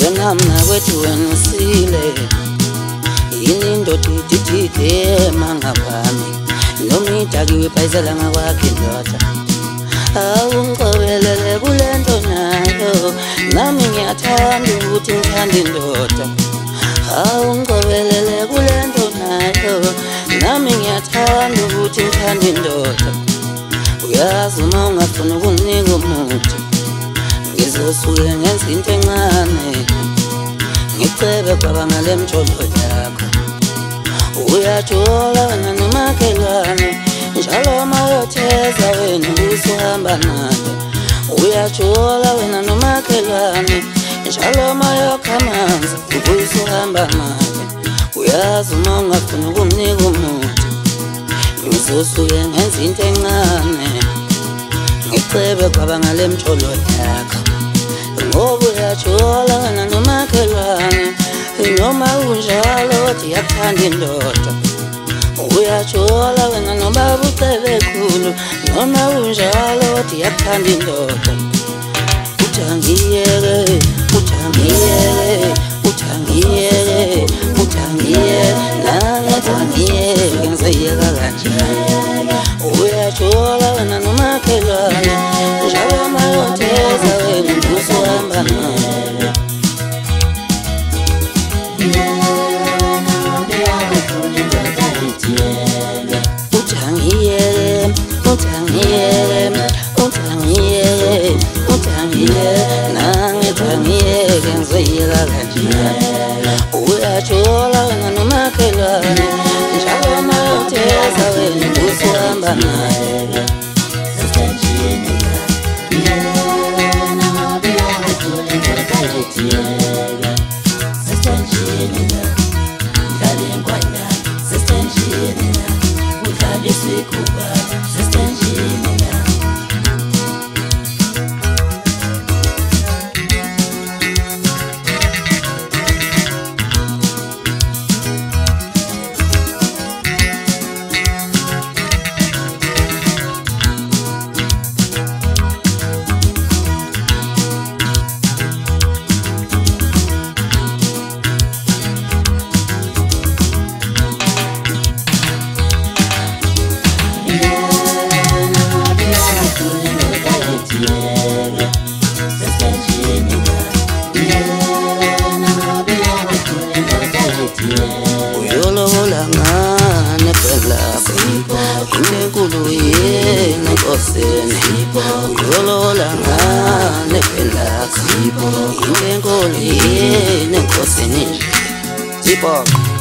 wena mna kwethu wena usile yini indoda ididide mangaphambi noma idakiwe phayisela ngakwakhe indoda awungqobelele kule nto nayo nami ngiyathanda ukuthi ngithande indoda awungqobelele kule nto nayo nami ngiyathanda ukuthi ngithande indoda uyazi uma ungafuni ukunginika umuthi ngizosuke ngenza into encane ngicebe kwabanga le mtsholo yakho uyajola wena nomakhelwane njalo mayotheza wena usuhamba naye uyajola wena nomakhelwane njalo mayokha amanzi usuhamba naye uyazi uma ungafuni ukumnika umuthi ngizosuke ngenza into encane ngicebe kwabanga le mtsholo yakho ngoba uyajola wena nomakhelwane noma unjalo othi yakuthanda indoda uyajola wena noma bucelekhulu noma unjalo othi yakuthanda indoda uthangiyeke uthangiyeke uthangiyeke uthangiyeke nangathangiyeke ngizeyeka kanjani uyajola wena nomakhelwane njalo mayotheza wena usuhamba naye nangithangiyeke ngizeyeka kanjani uyajola wena nomakhelwane njalo mayotheza wena usuhamba naye uyolobola ngane phela inkulu yena nkosini uyolobola ngane phela inkulu yena nkosini Zippo